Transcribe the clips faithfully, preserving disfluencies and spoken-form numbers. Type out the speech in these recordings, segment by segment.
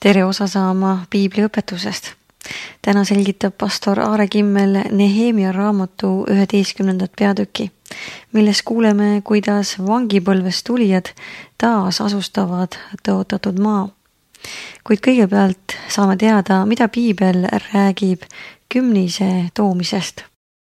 tere osa saama piibliõpetusest. Täna selgitab pastor Aare Kimmel Nehemia raamatu üheteistkümnendat peatüki, milles kuuleme, kuidas vangipõlvest tulijad taas asustavad tõotatud maa. Kuid kõigepealt saame teada, mida piibel räägib kümnise toomisest.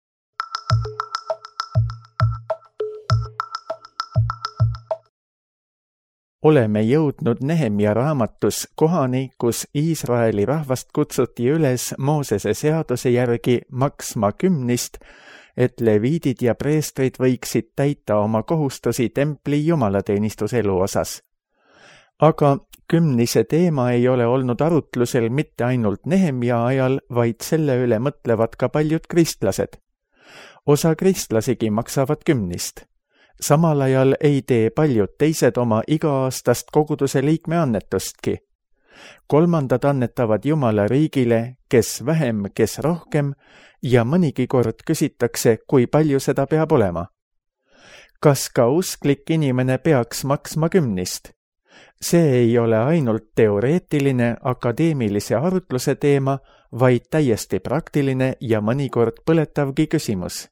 Oleme jõudnud Nehemia raamatus kohani, kus Iisraeli rahvast kutsuti üles Moosese seaduse järgi maksma kümnist, et leviidid ja preestrid võiksid täita oma kohustusi templi jumalateenistuselu osas. Aga kümnise teema ei ole olnud arutlusel mitte ainult Nehemia ajal, vaid selle üle mõtlevad ka paljud kristlased. Osa kristlasigi maksavad kümnist. Samal ajal ei tee paljud teised oma iga-aastast koguduse liikme annetustki. Kolmandad annetavad Jumala riigile, kes vähem, kes rohkem, ja mõnigi kord küsitakse, kui palju seda peab olema. Kas ka usklik inimene peaks maksma kümnist? See ei ole ainult teoreetiline akadeemilise arutluse teema, vaid täiesti praktiline ja mõnikord põletavgi küsimus.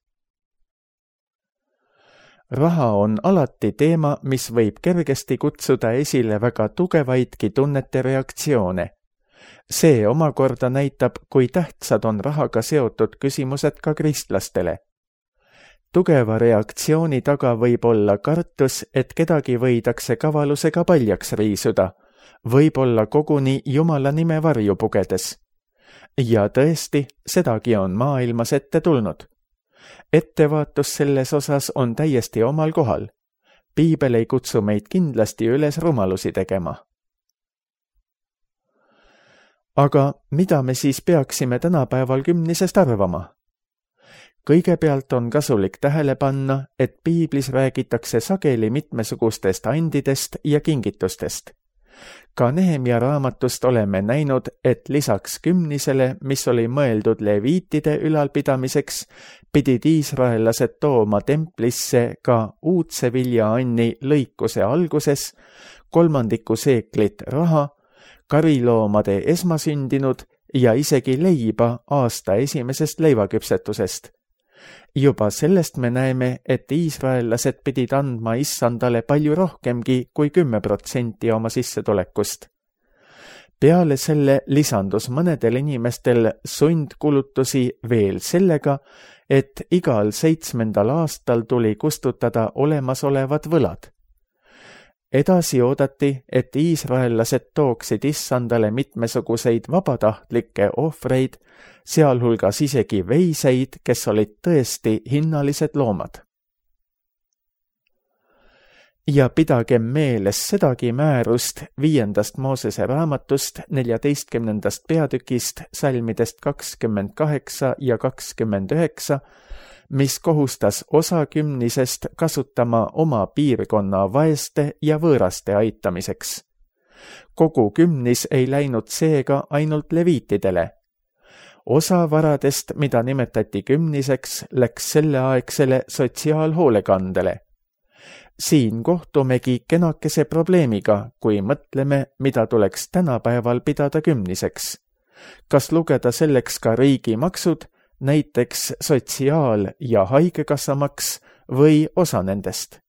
Raha on alati teema, mis võib kergesti kutsuda esile väga tugevaidki tunnete reaktsioone. See omakorda näitab, kui tähtsad on rahaga seotud küsimused ka kristlastele. Tugeva reaktsiooni taga võib olla kartus, et kedagi võidakse kavalusega paljaks riisuda, võib olla koguni Jumala nime varju pugedes. Ja tõesti, sedagi on maailmas ette tulnud. Ettevaatus selles osas on täiesti omal kohal. Piibel ei kutsu meid kindlasti üles rumalusi tegema. Aga mida me siis peaksime tänapäeval kümnisest arvama? Kõigepealt on kasulik tähele panna, et piiblis räägitakse sageli mitmesugustest andidest ja kingitustest. Ka Nehemia raamatust oleme näinud, et lisaks kümnisele, mis oli mõeldud leviitide ülalpidamiseks, pidid iisraellased tooma templisse ka uudse viljaanni lõikuse alguses, kolmandiku seeklit raha, kariloomade esmasündinud ja isegi leiba aasta esimesest leivaküpsetusest. Juba sellest me näeme, et iisraellased pidid andma issandale palju rohkemgi kui kümme protsenti oma sissetulekust. Peale selle lisandus mõnedel inimestel sundkulutusi veel sellega, et igal seitsmendal aastal tuli kustutada olemasolevad võlad. Edasi oodati, et iisraellased tooksid issandale mitmesuguseid vabatahtlikke ohvreid, sealhulgas isegi veiseid, kes olid tõesti hinnalised loomad. Ja pidagem meeles sedagi määrust viiendast Moosese raamatust neljateistkümnendast peatükist salmidest kakskümmend kaheksa ja kakskümmend üheksa, mis kohustas osa kümnisest kasutama oma piirkonna vaeste ja võõraste aitamiseks. Kogu kümnis ei läinud seega ainult leviitidele. Osa varadest, mida nimetati kümniseks, läks selleaegsele sotsiaalhoolekandele. Siin kohtumegi kenakese probleemiga, kui mõtleme, mida tuleks tänapäeval pidada kümniseks. Kas lugeda selleks ka riigi maksud, näiteks sotsiaal- ja haigekassamaks või osa nendest?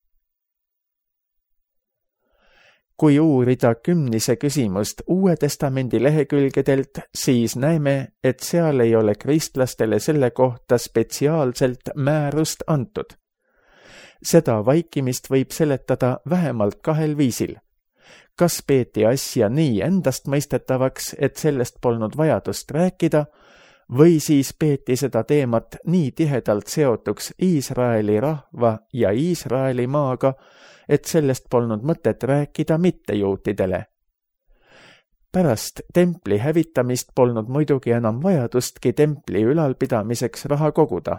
Kui uurida kümnise küsimust Uue Testamendi lehekülgedelt, siis näeme, et seal ei ole kristlastele selle kohta spetsiaalselt määrust antud. Seda vaikimist võib seletada vähemalt kahel viisil. Kas peeti asja nii endast mõistetavaks, et sellest polnud vajadust rääkida, või siis peeti seda teemat nii tihedalt seotuks Iisraeli rahva ja Iisraeli maaga, et sellest polnud mõtet rääkida mittejuutidele. Pärast templi hävitamist polnud muidugi enam vajadustki templi ülalpidamiseks raha koguda.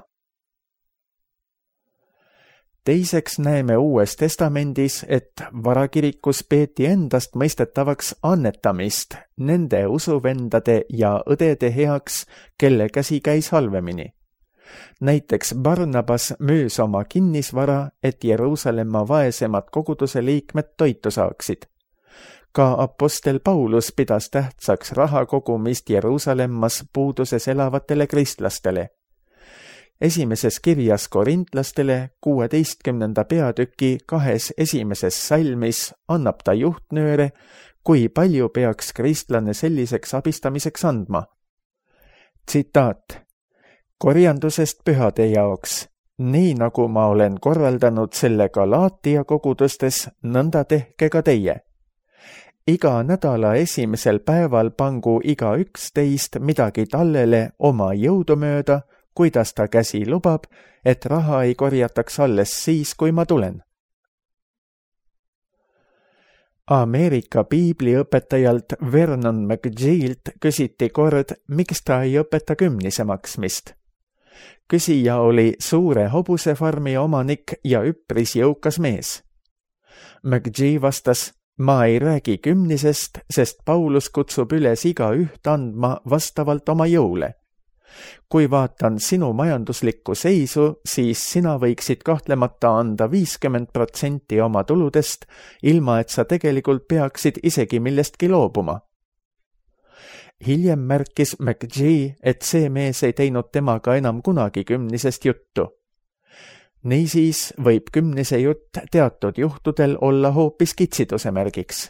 Teiseks näeme Uues Testamendis, et varakirikus peeti endast mõistetavaks annetamist nende usuvendade ja õdede heaks, kelle käsi käis halvemini. Näiteks Barnabas müüs oma kinnisvara, et Jeruusalemma vaesemad koguduse liikmed toitu saaksid. Ka apostel Paulus pidas tähtsaks raha kogumist Jeruusalemmas puuduses elavatele kristlastele. Esimeses kirjas korintlastele kuueteistkümnenda peatüki kahes esimeses salmis annab ta juhtnööre, kui palju peaks kristlane selliseks abistamiseks andma. Tsitaat: korjandusest pühade jaoks, nii nagu ma olen korraldanud selle Galaatia kogudustes, nõnda tehke ka teie. Iga nädala esimesel päeval pangu iga üksteist midagi tallele oma jõudumööda, kuidas ta käsi lubab, et raha ei korjataks alles siis, kui ma tulen. Ameerika piibliõpetajalt Vernon McGee'lt küsiti kord, miks ta ei õpeta kümnise maksmist. Küsija oli suure hobusefarmi omanik ja üpris jõukas mees. McGee vastas: ma ei räägi kümnisest, sest Paulus kutsub üles iga üht andma vastavalt oma jõule. Kui vaatan sinu majanduslikku seisu, siis sina võiksid kahtlemata anda viiskümmend protsenti oma tuludest, ilma et sa tegelikult peaksid isegi millestki loobuma. Hiljem märkis McGee, et see mees ei teinud temaga enam kunagi kümnisest juttu. Niisiis võib kümnise jutt teatud juhtudel olla hoopis kitsiduse märgiks.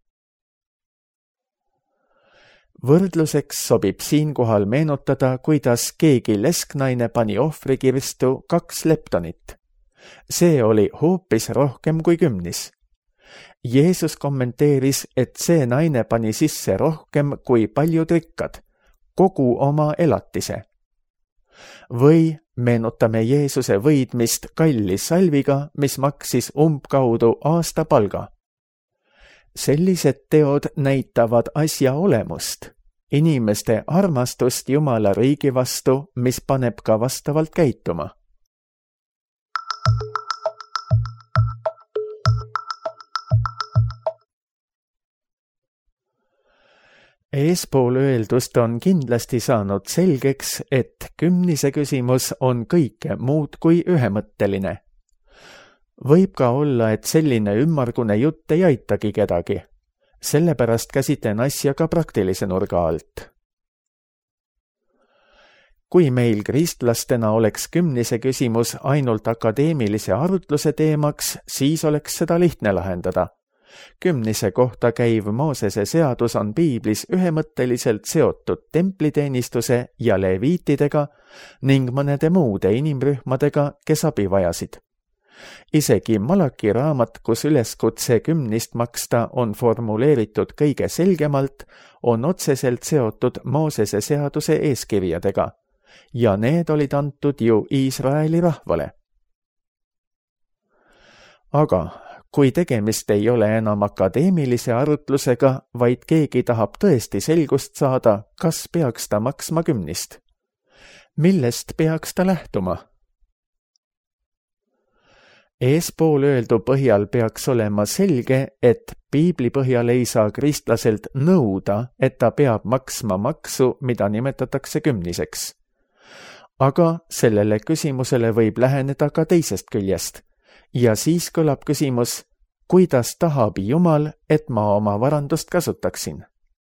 Võrdluseks sobib siinkohal meenutada, kuidas keegi lesknaine pani ohvrikirstu kaks leptonit. See oli hoopis rohkem kui kümnis. Jeesus kommenteeris, et see naine pani sisse rohkem kui paljud rikkad, kogu oma elatise. Või meenutame Jeesuse võidmist kalli salviga, mis maksis umbkaudu aasta palga. Sellised teod näitavad asja olemust, inimeste armastust Jumala riigi vastu, mis paneb ka vastavalt käituma. Eespool öeldust on kindlasti saanud selgeks, et kümnise küsimus on kõike muud kui ühemõtteline. Võib ka olla, et selline ümmargune jutt ei aitagi kedagi. Sellepärast käsitlen asja ka praktilise nurga alt. Kui meil kristlastena oleks kümnise küsimus ainult akadeemilise arutluse teemaks, siis oleks seda lihtne lahendada. Kümnise kohta käiv Moosese seadus on piiblis ühemõtteliselt seotud templiteenistuse ja leviitidega ning mõnede muude inimrühmadega, kes abi vajasid. Isegi Malaki raamat, kus üleskutse kümnist maksta on formuleeritud kõige selgemalt, on otseselt seotud Moosese seaduse eeskirjadega ja need olid antud ju Iisraeli rahvale. Aga kui tegemist ei ole enam akadeemilise arutlusega, vaid keegi tahab tõesti selgust saada, kas peaks ta maksma kümnist? Millest peaks ta lähtuma? Eespool öeldu põhjal peaks olema selge, et piibli põhjal ei saa kristlaselt nõuda, et ta peab maksma maksu, mida nimetatakse kümniseks. Aga sellele küsimusele võib läheneda ka teisest küljest. Ja siis kõlab küsimus, kuidas tahab Jumal, et ma oma varandust kasutaksin?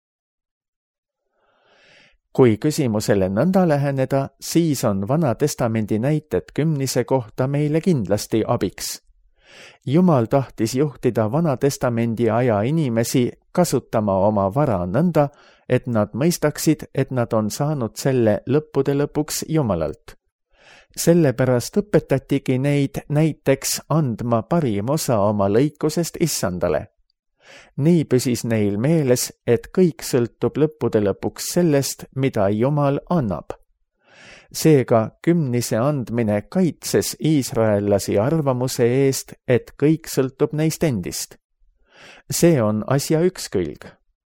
Kui küsimusele nõnda läheneda, siis on Vana Testamendi näited kümnise kohta meile kindlasti abiks. Jumal tahtis juhtida Vana Testamendi aja inimesi kasutama oma vara nõnda, et nad mõistaksid, et nad on saanud selle lõppude lõpuks Jumalalt. Sellepärast õpetatigi neid näiteks andma parim osa oma lõikusest Issandale. Nii püsis neil meeles, et kõik sõltub lõppude lõpuks sellest, mida Jumal annab. Seega kümnise andmine kaitses iisraellasi arvamuse eest, et kõik sõltub neist endist. See on asja üks külg.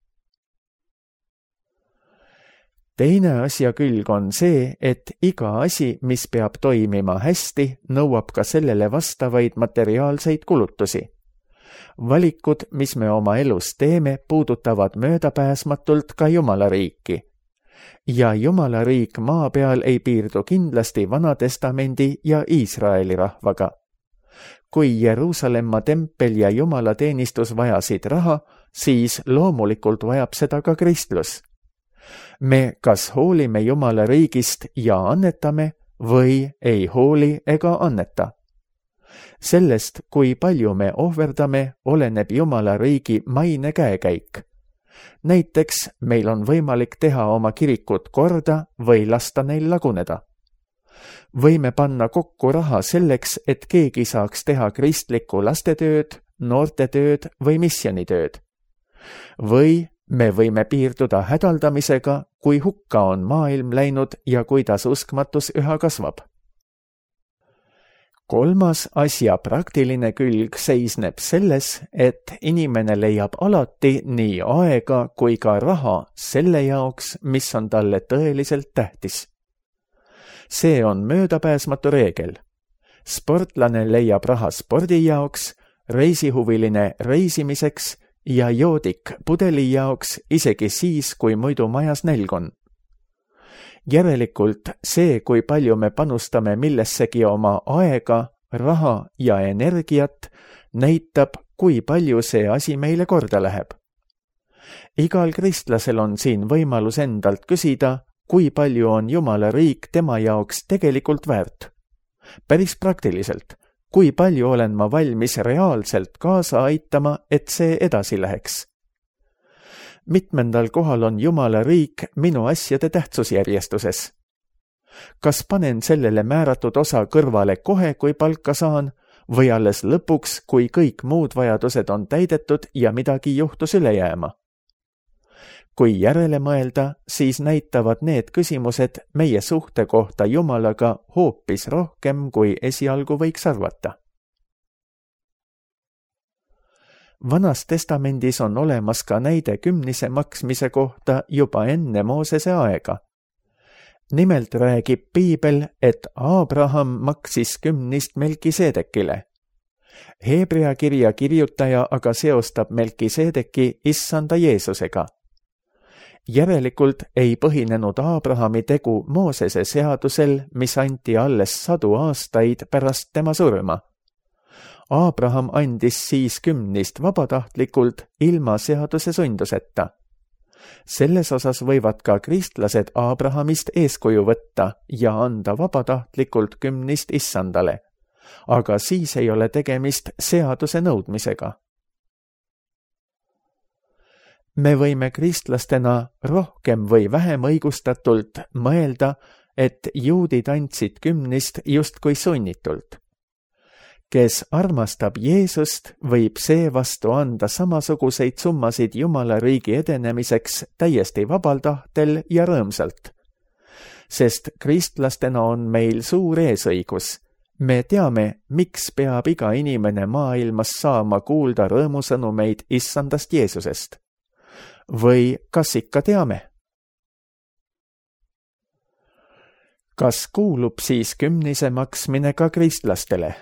Teine asja külg on see, et iga asi, mis peab toimima hästi, nõuab ka sellele vastavaid materiaalseid kulutusi. Valikud, mis me oma elus teeme, puudutavad möödapääsmatult ka Jumala riiki. Ja Jumala riik maa peal ei piirdu kindlasti Vana Testamendi ja Iisraeli rahvaga. Kui Jeruusalemma tempel ja Jumala teenistus vajasid raha, siis loomulikult vajab seda ka kristlus. Me kas hoolime Jumala riigist ja annetame või ei hooli ega anneta. Sellest, kui palju me ohverdame, oleneb Jumala riigi maine käekäik. Näiteks meil on võimalik teha oma kirikut korda või lasta neil laguneda. Võime panna kokku raha selleks, et keegi saaks teha kristlikku lastetööd, noortetööd või missionitööd. Või me võime piirduda hädaldamisega, kui hukka on maailm läinud ja kuidas uskmatus üha kasvab. Kolmas asja praktiline külg seisneb selles, et inimene leiab alati nii aega kui ka raha selle jaoks, mis on talle tõeliselt tähtis. See on möödapääsmatu reegel. Sportlane leiab raha spordi jaoks, reisihuviline reisimiseks ja joodik pudeli jaoks isegi siis, kui muidu majas nälg on. Järelikult see, kui palju me panustame millessegi oma aega, raha ja energiat, näitab, kui palju see asi meile korda läheb. Igal kristlasel on siin võimalus endalt küsida, kui palju on Jumala riik tema jaoks tegelikult väärt. Päris praktiliselt, kui palju olen ma valmis reaalselt kaasa aitama, et see edasi läheks. Mitmendal kohal on Jumala riik minu asjade tähtsusjärjestuses. Kas panen sellele määratud osa kõrvale kohe, kui palka saan, või alles lõpuks, kui kõik muud vajadused on täidetud ja midagi juhtus üle jääma? Kui järele mõelda, siis näitavad need küsimused meie suhte kohta Jumalaga hoopis rohkem, kui esialgu võiks arvata. Vanas testamendis on olemas ka näide kümnise maksmise kohta juba enne Moosese aega. Nimelt räägib piibel, et Abraham maksis kümnist Melkiseedekile. Heebrea kirja kirjutaja aga seostab Melkiseedeki issanda Jeesusega. Järelikult ei põhinenud Abrahami tegu Moosese seadusel, mis anti alles sadu aastaid pärast tema surma. Abraham andis siis kümnist vabatahtlikult ilma seaduse sunduseta. Selles osas võivad ka kristlased Abrahamist eeskuju võtta ja anda vabatahtlikult kümnist issandale, aga siis ei ole tegemist seaduse nõudmisega. Me võime kristlastena rohkem või vähem õigustatult mõelda, et juudid andsid kümnist justkui sunnitult. Kes armastab Jeesust, võib seevastu anda samasuguseid summasid Jumala riigi edenemiseks täiesti vabal tahtel ja rõõmsalt. Sest kristlastena on meil suur eesõigus. Me teame, miks peab iga inimene maailmas saama kuulda rõõmusõnumeid issandast Jeesusest. Või kas ikka teame? Kas kuulub siis kümnise maksmine ka kristlastele?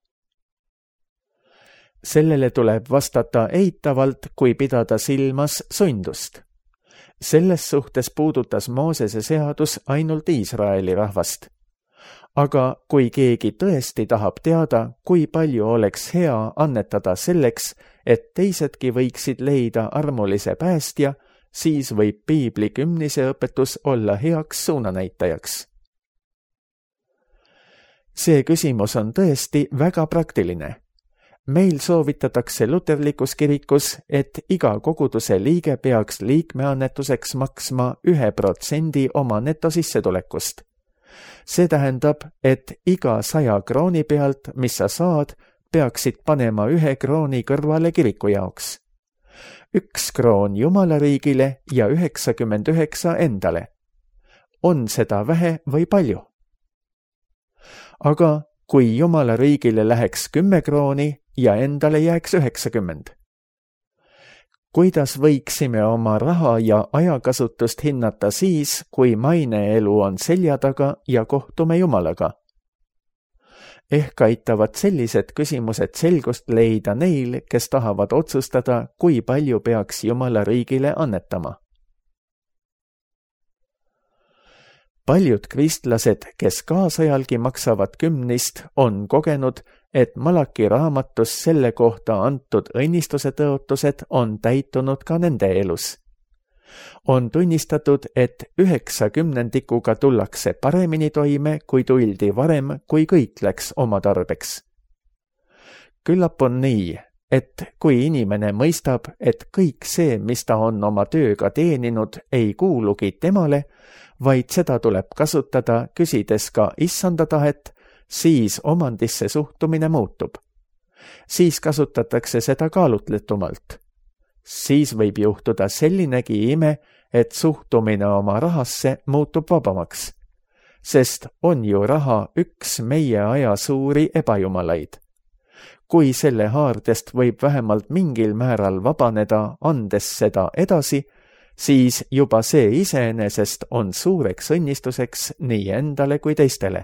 Sellele tuleb vastata eitavalt, kui pidada silmas sundust. Selles suhtes puudutas Moosese seadus ainult Iisraeli rahvast. Aga kui keegi tõesti tahab teada, kui palju oleks hea annetada selleks, et teisedki võiksid leida armulise päästja, siis võib piibli kümnise õpetus olla heaks suunanäitajaks. See küsimus on tõesti väga praktiline. Meil soovitatakse luterlikus kirikus, et iga koguduse liige peaks liikmeannetuseks maksma ühe protsendi oma netosissetulekust. See tähendab, et iga saja krooni pealt, mis sa saad, peaksid panema ühe krooni kõrvale kiriku jaoks. Üks kroon Jumala riigile ja üheksakümmend üheksa endale. On seda vähe või palju? Aga kui Jumala riigile läheks kümme krooni ja endale jääks üheksakümmend. Kuidas võiksime oma raha ja ajakasutust hinnata siis, kui maineelu on selja taga ja kohtume Jumalaga? Ehk aitavad sellised küsimused selgust leida neil, kes tahavad otsustada, kui palju peaks Jumala riigile annetama. Paljud kristlased, kes kaasajalgi maksavad kümnist, on kogenud, et Malaki raamatus selle kohta antud õnnistuse tõotused on täitunud ka nende elus. On tunnistatud, et üheksakümnendikuga tullakse paremini toime, kui tuldi varem, kui kõik läks oma tarbeks. Küllap on nii, et kui inimene mõistab, et kõik see, mis ta on oma tööga teeninud, ei kuulugi temale, vaid seda tuleb kasutada, küsides ka issanda tahet, siis omandisse suhtumine muutub. Siis kasutatakse seda kaalutletumalt. Siis võib juhtuda sellinegi ime, et suhtumine oma rahasse muutub vabamaks, sest on ju raha üks meie aja suuri ebajumalaid. Kui selle haardest võib vähemalt mingil määral vabaneda, andes seda edasi, siis juba see iseenesest on suureks õnnistuseks nii endale kui teistele.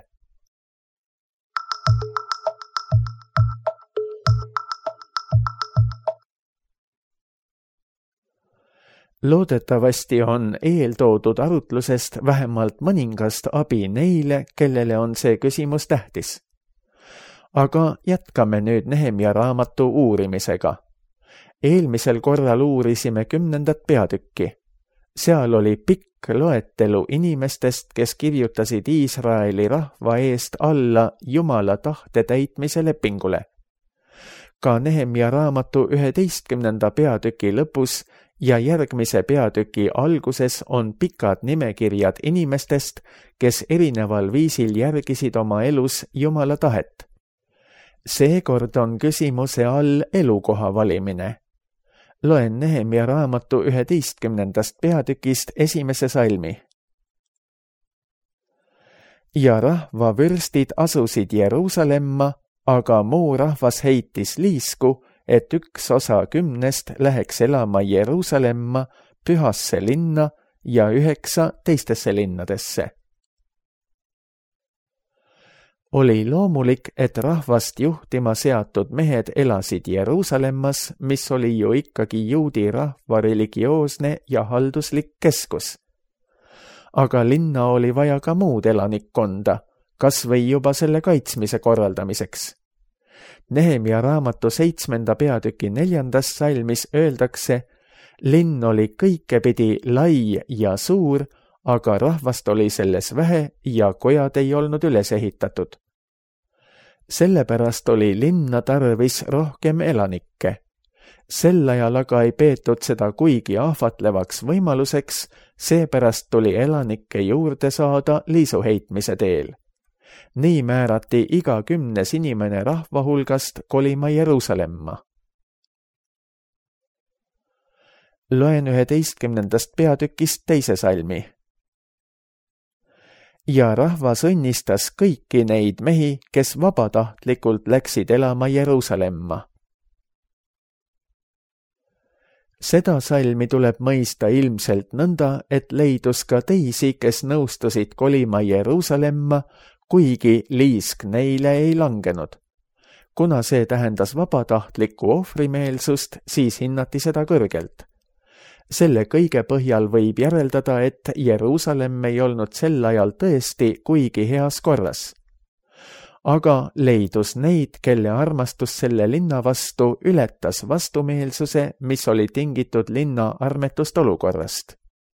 Loodetavasti on eeltoodud arutlusest vähemalt mõningast abi neile, kellele on see küsimus tähtis. Aga jätkame nüüd Nehemia raamatu uurimisega. Eelmisel korral uurisime kümnendat peatükki. Seal oli pikk loetelu inimestest, kes kirjutasid Iisraeli rahva eest alla Jumala tahte täitmise lepingule. Ka Nehemia raamatu üheteistkümnenda peatüki lõpus ja järgmise peatüki alguses on pikad nimekirjad inimestest, kes erineval viisil järgisid oma elus Jumala tahet. Seekord on küsimuse all elukoha valimine. Loen Nehemia raamatu üheteistkümnendast peatükist esimese salmi. Ja rahva vürstid asusid Jeruusalemma, aga muu rahvas heitis liisku, et üks osa kümnest läheks elama Jeruusalemma, pühasse linna ja üheksa teistesse linnadesse. Oli loomulik, et rahvast juhtima seatud mehed elasid Jeruusalemmas, mis oli ju ikkagi juudi rahva religioosne ja halduslik keskus. Aga linna oli vaja ka muud elanikkonda, kas või juba selle kaitsmise korraldamiseks. Nehemia raamatu seitsmenda peatüki neljandas salmis öeldakse, linn oli kõikepidi lai ja suur, aga rahvast oli selles vähe ja kojad ei olnud üles ehitatud. Sellepärast oli linna tarvis rohkem elanikke. Sel ajal aga ei peetud seda kuigi ahvatlevaks võimaluseks, seepärast tuli elanikke juurde saada liisuheitmise teel. Nii määrati iga kümnes inimene rahva hulgast kolima Jeruusalemma. Loen üheteistkümnendast peatükist teise salmi. Ja rahvas õnnistas kõiki neid mehi, kes vabatahtlikult läksid elama Jeruusalemma. Seda salmi tuleb mõista ilmselt nõnda, et leidus ka teisi, kes nõustusid kolima Jeruusalemma, kuigi liisk neile ei langenud. Kuna see tähendas vabatahtlikku ohvrimeelsust, siis hinnati seda kõrgelt. Selle kõige põhjal võib järeldada, et Jeruusalemm ei olnud sel ajal tõesti kuigi heas korras. Aga leidus neid, kelle armastus selle linna vastu ületas vastumeelsuse, mis oli tingitud linna armetust olukorrast.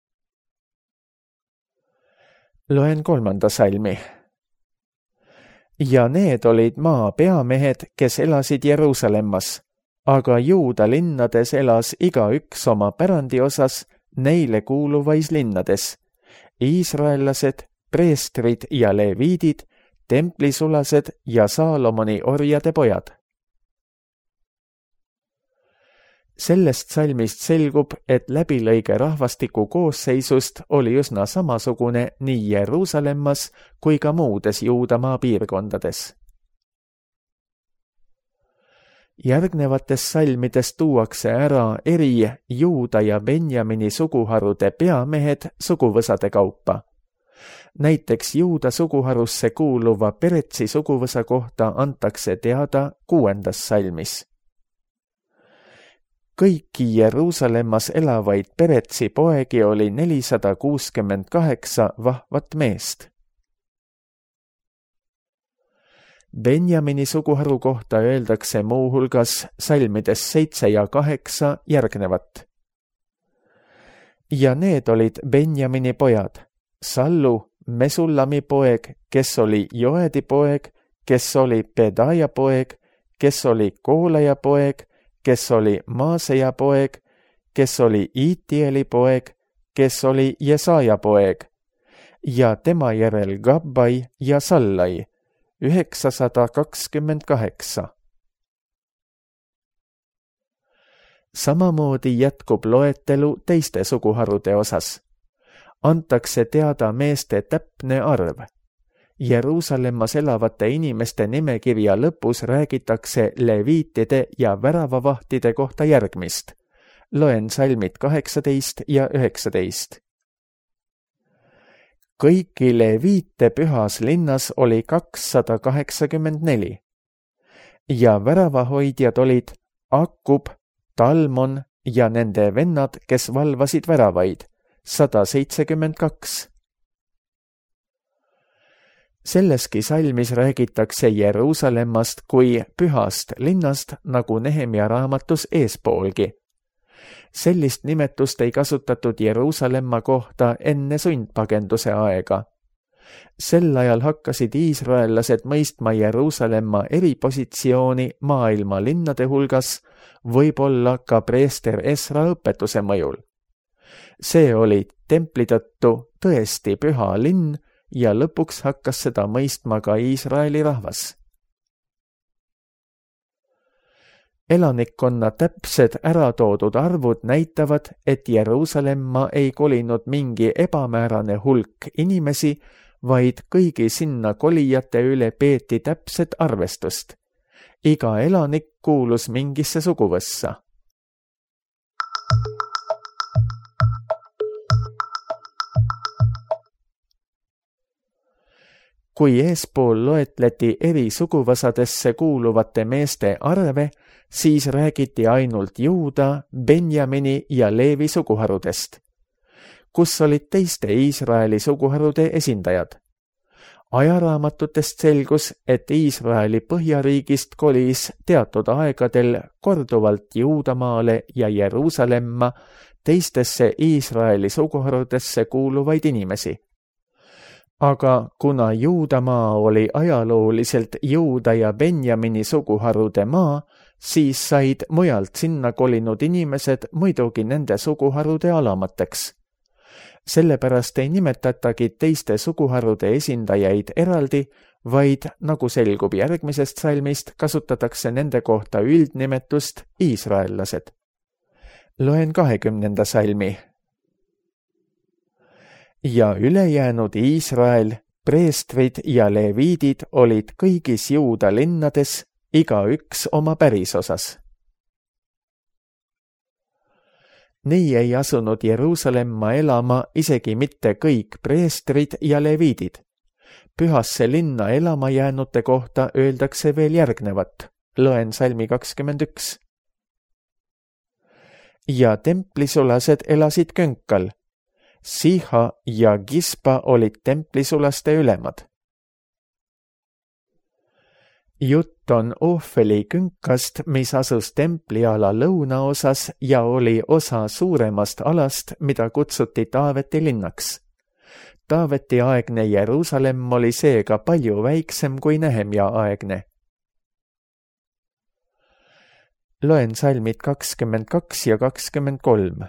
Loen kolmanda salmi. Ja need olid maa peamehed, kes elasid Jeruusalemmas, aga Juuda linnades elas igaüks oma pärandi osas neile kuuluvais linnades. Iisraellased, preestrid ja leviidid, templisulased ja Saalomoni orjade pojad. Sellest salmist selgub, et läbilõige rahvastiku koosseisust oli üsna samasugune nii Jeruusalemmas kui ka muudes Juudamaa piirkondades. Järgnevates salmides tuuakse ära eri Juuda ja Benjamini suguharude peamehed suguvõsade kaupa. Näiteks Juuda suguharusse kuuluva Peretsi suguvõsa kohta antakse teada kuuendas salmis. Kõiki Jeruusalemmas elavaid Peretsi poegi oli nelisada kuuskümmend kaheksa vahvat meest. Benjamini suguharu kohta öeldakse muuhulgas salmides seitse ja kaheksa järgnevat. Ja need olid Benjamini pojad, Sallu, Mesullami poeg, kes oli Joedi poeg, kes oli Pedaja poeg, kes oli Koolaja poeg, kes oli Maaseja poeg, kes oli Iitieli poeg, kes oli Jesaja poeg, ja tema järel Gabbai ja Sallai, üheksasada kakskümmend kaheksa. Samamoodi jätkub loetelu teiste suguharude osas. Antakse teada meeste täpne arv. Jeruusalemmas elavate inimeste nimekirja lõpus räägitakse leviitide ja väravavahtide kohta järgmist. Loen salmid kaheksateist ja üheksateist. Kõiki leviite pühas linnas oli kakssada kaheksakümmend neli ja väravahoidjad olid Akkub, Talmon ja nende vennad, kes valvasid väravaid, sada seitsekümmend kaks. Selleski salmis räägitakse Jeruusalemmast kui pühast linnast, nagu Nehemia raamatus eespoolgi. Sellist nimetust ei kasutatud Jeruusalemma kohta enne sundpagenduse aega. Sel ajal hakkasid iisraellased mõistma Jeruusalemma eripositsiooni maailma linnade hulgas, võib-olla ka preester Esra õpetuse mõjul. See oli templi tõttu tõesti püha linn ja lõpuks hakkas seda mõistma ka Iisraeli rahvas. Elanikkonna täpsed äratoodud arvud näitavad, et Jeruusalemma ei kolinud mingi ebamäärane hulk inimesi, vaid kõigi sinna kolijate üle peeti täpset arvestust. Iga elanik kuulus mingisse suguvõssa. Kui eespool loetleti eri suguvõsadesse kuuluvate meeste arve, siis räägiti ainult Juuda, Benjamini ja Leevi suguharudest, kus olid teiste Iisraeli suguharude esindajad. Ajaraamatutest selgus, et Iisraeli põhjariigist kolis teatud aegadel korduvalt Juudamaale ja Jeruusalemma teistesse Iisraeli suguharudesse kuuluvaid inimesi. Aga kuna Juudamaa oli ajalooliselt Juuda ja Benjamini suguharude maa, siis said mujalt sinna kolinud inimesed muidugi nende suguharude alamateks. Sellepärast ei nimetatagi teiste suguharude esindajaid eraldi, vaid, nagu selgub järgmisest salmist, kasutatakse nende kohta üldnimetust iisraellased. Loen kahekümnenda salmi. Ja ülejäänud Iisrael, preestrid ja leviidid olid kõigis Juuda linnades, igaüks oma pärisosas. Nii ei asunud Jeruusalemma elama isegi mitte kõik preestrid ja leviidid. Pühasse linna elama jäänute kohta öeldakse veel järgnevat. Loen salmi kakskümmend üks. Ja templisulased elasid könkal. Siha ja Gispa olid templisulaste ülemad. Jutt on Ofeli künkast, mis asus templiala lõunaosas ja oli osa suuremast alast, mida kutsuti Taaveti linnaks. Taaveti aegne Jeruusalemm oli seega palju väiksem kui Nehemia aegne. Loen salmid kakskümmend kaks ja kakskümmend kolm.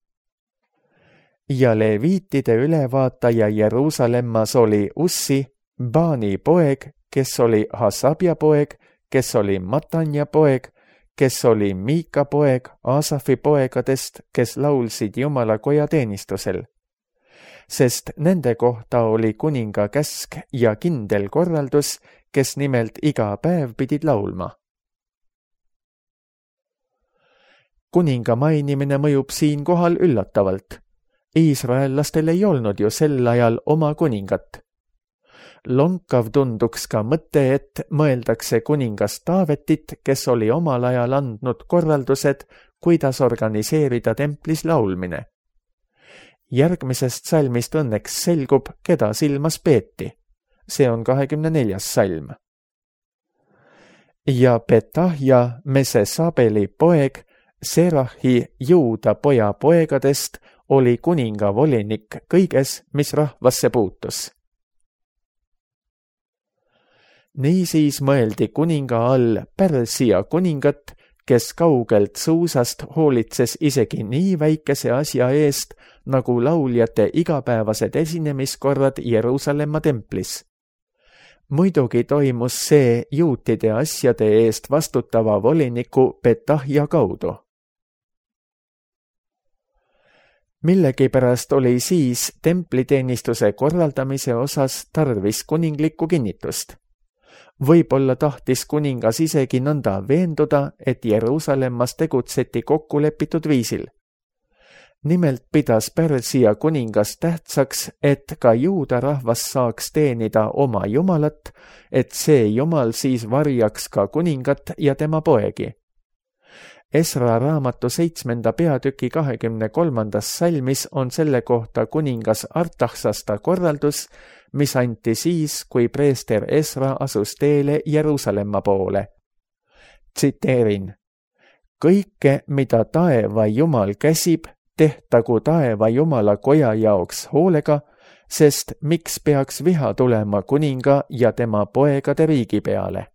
Ja leviitide ülevaataja Jeruusalemmas oli Ussi, Baani poeg, kes oli Hasabja poeg, kes oli Matanja poeg, kes oli Miika poeg, Aasafi poegadest, kes laulsid Jumala koja teenistusel. Sest nende kohta oli kuninga käsk ja kindel korraldus, kes nimelt iga päev pidid laulma. Kuninga mainimine mõjub siinkohal üllatavalt. Iisraellastel ei olnud ju sel ajal oma kuningat. Lonkav tunduks ka mõte, et mõeldakse kuningas Taavetit, kes oli omal ajal andnud korraldused, kuidas organiseerida templis laulmine. Järgmisest salmist õnneks selgub, keda silmas peeti. See on kahekümne neljas salm. ja Petahja Mesesabeli poeg Serahi Juuda poja poegadest oli kuninga volinik kõiges, mis rahvasse puutus. Niisiis mõeldi kuninga all Pärsia kuningat, kes kaugelt Suusast hoolitses isegi nii väikese asja eest, nagu lauljate igapäevased esinemiskorrad Jeruusalemma templis. Muidugi toimus see juutide asjade eest vastutava voliniku Petahja kaudu. Millegipärast oli siis templiteenistuse korraldamise osas tarvis kuninglikku kinnitust. Võib-olla tahtis kuningas isegi nõnda veenduda, et Jeruusalemmas tegutseti kokkulepitud viisil. Nimelt pidas Pärsia kuningas tähtsaks, et ka juuda rahvas saaks teenida oma jumalat, et see jumal siis varjaks ka kuningat ja tema poegi. Esra raamatu seitsmenda peatüki kahekümne kolmandas salmis on selle kohta kuningas Artaksasta korraldus, mis anti siis, kui preester Esra asus teele Jeruusalemma poole. Tsiteerin: kõike, mida taeva jumal käsib, tehtagu taeva jumala koja jaoks hoolega, sest miks peaks viha tulema kuninga ja tema poegade riigi peale.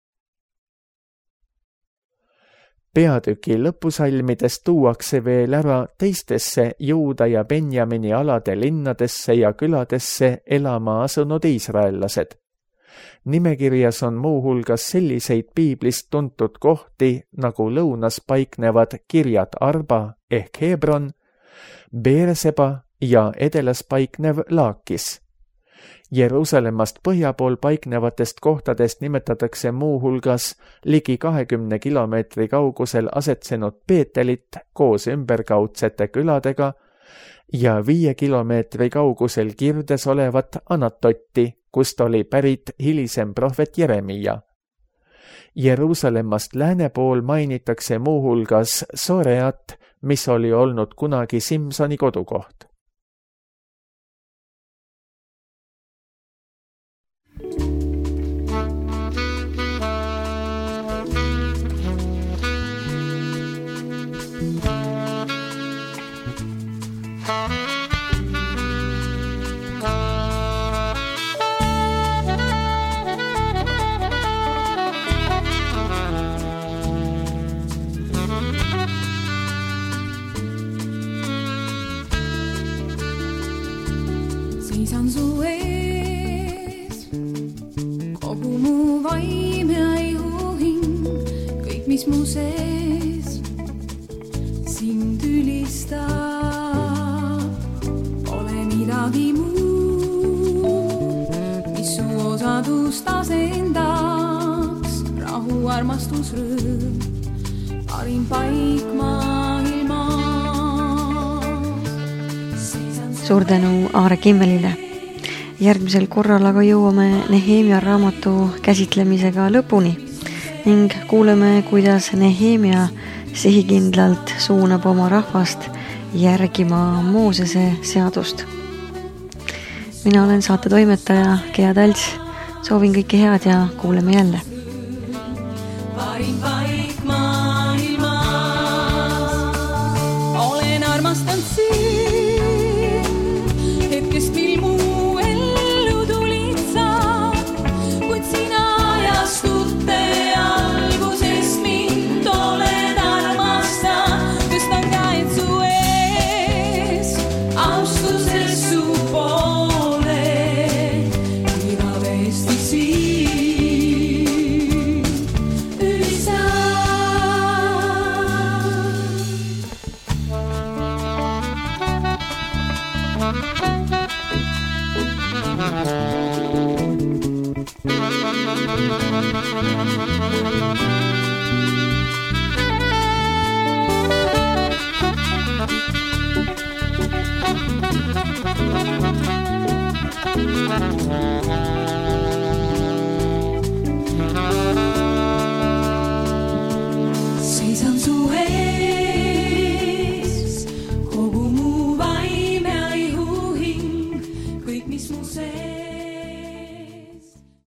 Peatüki lõpusalmidest tuuakse veel ära teistesse Juuda ja Benjamini alade linnadesse ja küladesse elama asunud iisraellased. Nimekirjas on muuhulgas selliseid piiblist tuntud kohti, nagu lõunas paiknevad Kirjat Arba ehk Hebron, Beerseba ja edelas paiknev Laakis. Jeruusalemmast põhja pool paiknevatest kohtadest nimetatakse muuhulgas ligi kahekümne kilomeetri kaugusel asetsenud Peetelit koos ümberkaudsete küladega ja viie kilomeetri kaugusel Kirdes olevat Anatotti, kust oli pärit hilisem prohvet Jeremia. Jeruusalemmast lääne pool mainitakse muuhulgas Soreat, mis oli olnud kunagi Simsoni kodukoht. Seisan su ees, kogu mu vaim ja ihuhing, kõik mis mu sees sind ülistab, pole midagi muud, mis su osadust asendaks, rahu, armastus, rõõm, parim paik maailmas. Suur tänu Aare Kimmelile. Järgmisel korral aga jõuame Nehemia raamatu käsitlemisega lõpuni ning kuuleme, kuidas Nehemia sihikindlalt suunab oma rahvast järgima Moosese seadust. Mina olen saate toimetaja Gea Talts. Soovin kõike head ja kuuleme jälle. Parim paik maailmas, olen armastanud sind, hetkest mil mu ellu tulid sa, kuid sina ajastute algusest mind oled armastanud, tõstan käed su ees, austuses su poole, igavesti siin ülistan. Thank you.